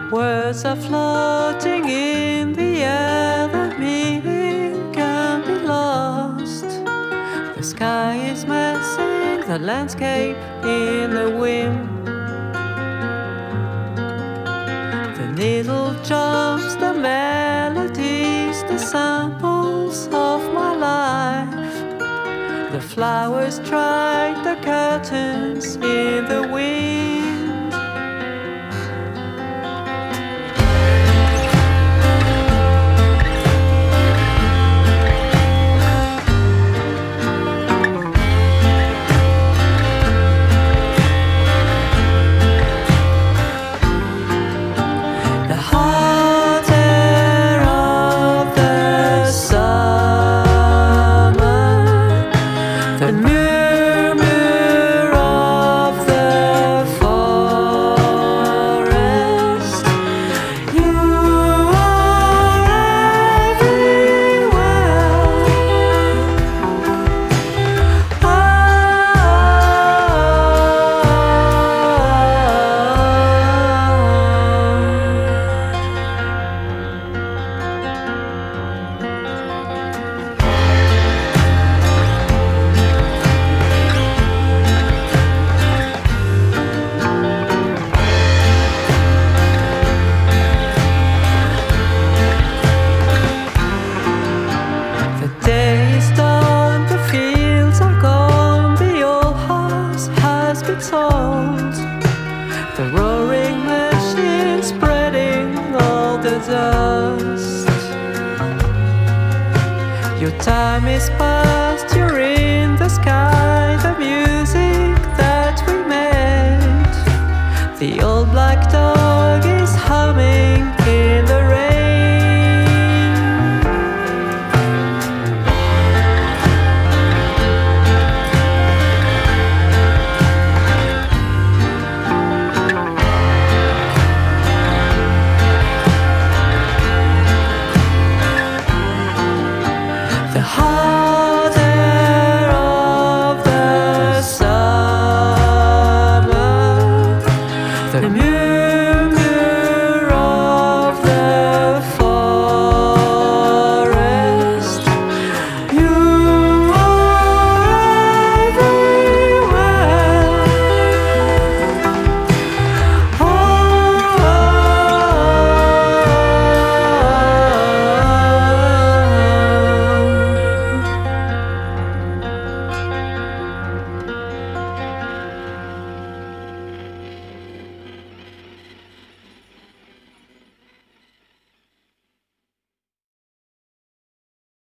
Words are floating in the air, the meaning can be lost. The sky is messing the landscape in the wind. The needle jumps the melodies, the samples of my life. The flowers strike the curtains in the wind. The roaring machine spreading all the dust. Your time is past.